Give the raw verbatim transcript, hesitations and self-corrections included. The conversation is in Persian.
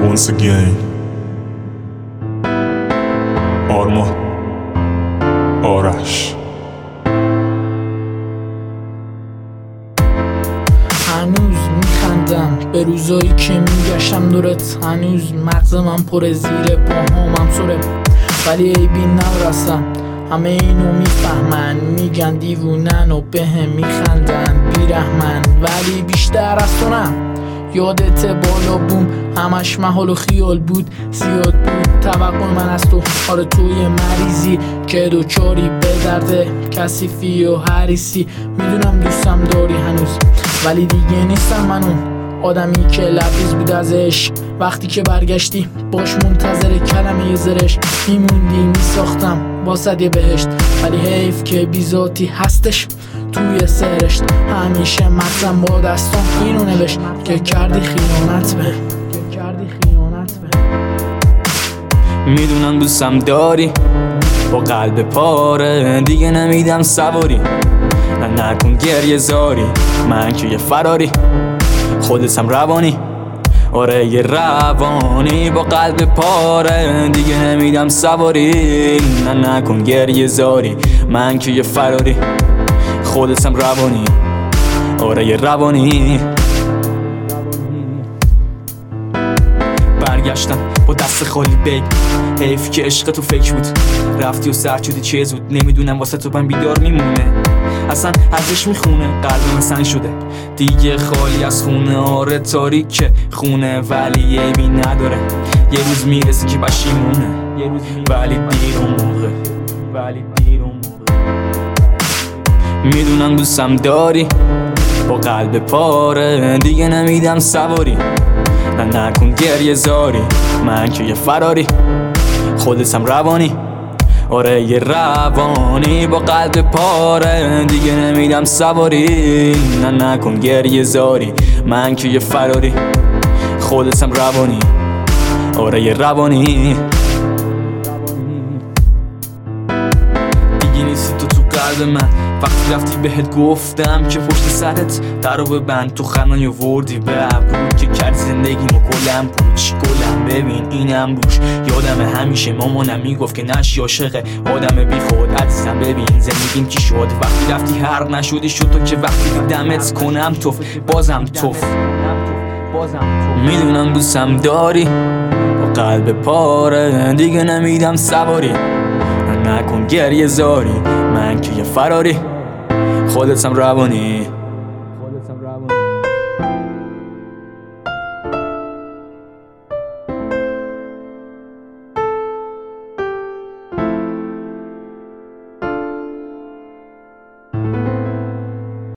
once again. آرمان آرش. هنوز میخندم به روزایی که میگشتم دورت، هنوز مغز من پر زیر پاهامم سره، ولی عیبی نرسم. همه اینو میفهمن، میگن دیوونن و به هم میخندن بیرحمن، ولی بیشتر از تو نه. یادت بالا بوم همش محال و خیال بود، زیاد بود توقع من از تو. حال توی مریضی که دوچاری به درده کثیفی و حریصی. میدونم دوستم داری هنوز، ولی دیگه نیستم من اون آدمی که لبریز بود از عشق. وقتی که برگشتی باش منتظر کلمه زرش میموندی، میساختم واسه یه بهشت، ولی حیف که بیذاتی هستش توی سرشت. همیشه مغزم با دستان اینو نوشت که کردی خیانت به که کردی خیانت به میدونم دوستم داری با قلب پاره، دیگه نمیدم سواری. نه نکن گریه زاری، من که یه فراری خودتم روانی. آره یه روانی با قلب پاره، دیگه نمیدم سواری. نه نکن گریه زاری، من که یه فراری خودتم روانی. آره یه روانی. برگشتم با دست خالی بیگ، حیف که عشق تو فکر بود. رفتی و سرد شدی چه زود، نمیدونم واسه تو من بیدار میمونه. اصلا ازش میخونه قلبم سنگ شده دیگه خالی از خونه. آره تاریکه خونه ولی عیبی نداره، یه روز میرسه که پشیمونه، ولی دیر اون موقع ولی دیر اون موقع. میدونم دوستم داری با قلب پاره، دیگه نمیدم سواری. نه نکن گریه زاری، من که یه فراری خودتم روانی. آره یه روانی با قلب پاره، دیگه نمیدم سواری. نه نکن گریه زاری، من که یه فراری خودتم روانی. آره یه روانی. دیگه نیستی تو تو قلب من، وقتی رفتی بهت گفتم که پشت سرت درو ببند. تو خنایی وردی به ابرو که کرد زندگیمو کلم پوچ گلم. ببین اینم روش یادم همیشه مامانم میگفت که نشی عاشق آدم بی خود. عزیزم ببین زندگیم چی شد، وقتی رفتی هر نشدی شد تو که وقتی دیدمت کنم توف بازم توف. میدونم دوستم داری با قلب پاره، دیگه نمیدم سواری. نکن گریه زاری، من که یه فراری خودتم روانی.